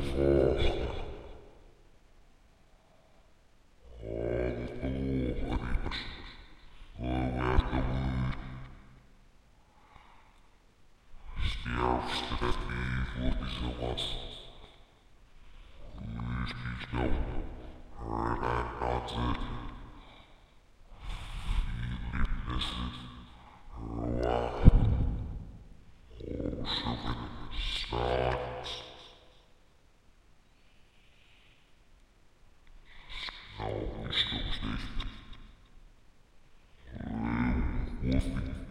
Sterfste der Liefde sowas. Richtig no. Heard and nodded. Witnesses. Roa. Ocean. Stars. Snow. Snow. Snow.